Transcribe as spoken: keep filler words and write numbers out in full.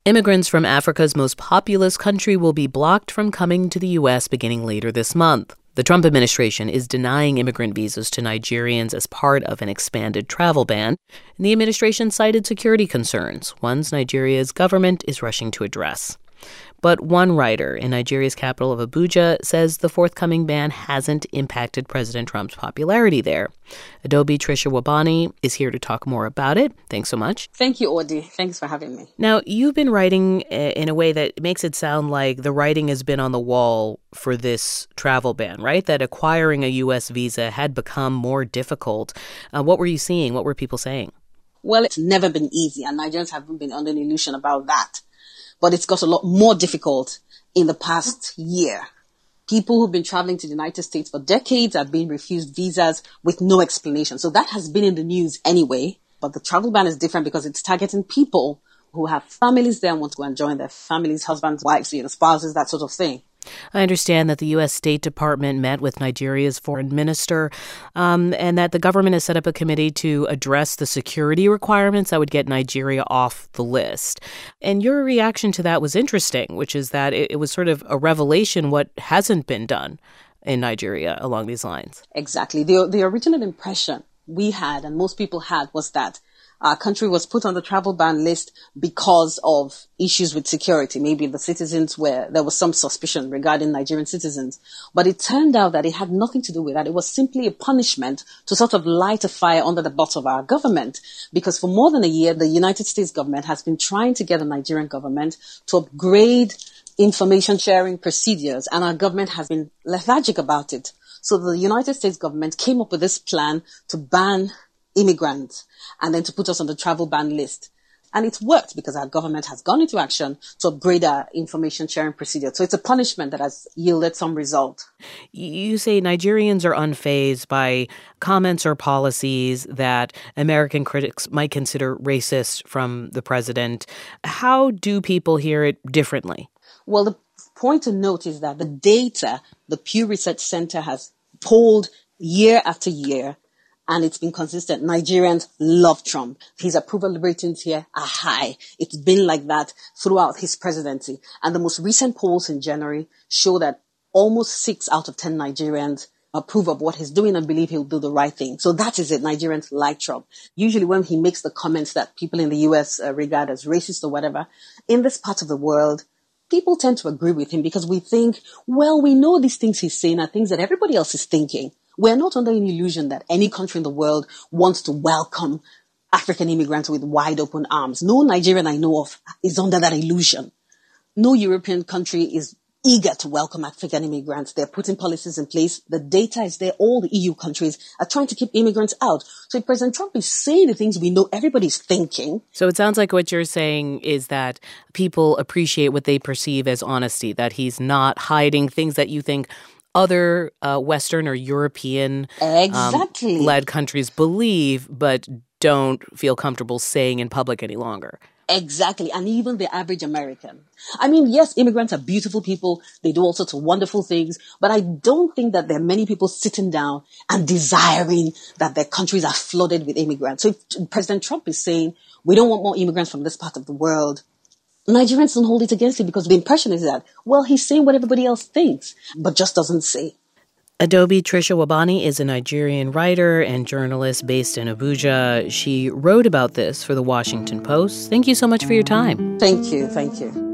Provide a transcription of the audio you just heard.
Immigrants from Africa's most populous country will be blocked from coming to the U S beginning later this month. The Trump administration is denying immigrant visas to Nigerians as part of an expanded travel ban, and the administration cited security concerns, ones Nigeria's government is rushing to address. But one writer in Nigeria's capital of Abuja says the forthcoming ban hasn't impacted President Trump's popularity there. Adobe Trisha Wabani is here to talk more about it. Thanks so much. Thank you, Audie. Thanks for having me. Now, you've been writing in a way that makes it sound like the writing has been on the wall for this travel ban, right? That acquiring a U S visa had become more difficult. Uh, what were you seeing? What were people saying? Well, it's never been easy, and Nigerians haven't been under an illusion about that. But it's got a lot more difficult in the past year. People who've been traveling to the United States for decades have been refused visas with no explanation. So that has been in the news anyway. But the travel ban is different because it's targeting people who have families there and want to go and join their families, husbands, wives, you know, spouses, that sort of thing. I understand that the U S State Department met with Nigeria's foreign minister um, and that the government has set up a committee to address the security requirements that would get Nigeria off the list. And your reaction to that was interesting, which is that it, it was sort of a revelation what hasn't been done in Nigeria along these lines. Exactly. The, the original impression we had and most people had was that our country was put on the travel ban list because of issues with security. Maybe the citizens were, there was some suspicion regarding Nigerian citizens. But it turned out that it had nothing to do with that. It was simply a punishment to sort of light a fire under the butt of our government. Because for more than a year, the United States government has been trying to get the Nigerian government to upgrade information sharing procedures, and our government has been lethargic about it. So the United States government came up with this plan to ban immigrants and then to put us on the travel ban list. And it's worked because our government has gone into action to upgrade our information sharing procedure. So it's a punishment that has yielded some result. You say Nigerians are unfazed by comments or policies that American critics might consider racist from the president. How do people hear it differently? Well, the point to note is that the data the Pew Research Center has polled year after year, and it's been consistent. Nigerians love Trump. His approval ratings here are high. It's been like that throughout his presidency. And the most recent polls in January show that almost six out of ten Nigerians approve of what he's doing and believe he'll do the right thing. So that is it. Nigerians like Trump. Usually when he makes the comments that people in the U S uh, regard as racist or whatever, in this part of the world, people tend to agree with him because we think, well, we know these things he's saying are things that everybody else is thinking. We're not under any illusion that any country in the world wants to welcome African immigrants with wide open arms. No Nigerian I know of is under that illusion. No European country is eager to welcome African immigrants. They're putting policies in place. The data is there. All the E U countries are trying to keep immigrants out. So if President Trump is saying the things we know everybody's thinking. So it sounds like what you're saying is that people appreciate what they perceive as honesty, that he's not hiding things that you think other uh, Western or European exactly. um, led countries believe, but don't feel comfortable saying in public any longer. Exactly. And even the average American. I mean, yes, immigrants are beautiful people. They do all sorts of wonderful things. But I don't think that there are many people sitting down and desiring that their countries are flooded with immigrants. So if President Trump is saying, we don't want more immigrants from this part of the world, Nigerians don't hold it against him because the impression is that, well, he's saying what everybody else thinks, but just doesn't say. Adobe Trisha Wabani is a Nigerian writer and journalist based in Abuja. She wrote about this for The Washington Post. Thank you so much for your time. Thank you. Thank you.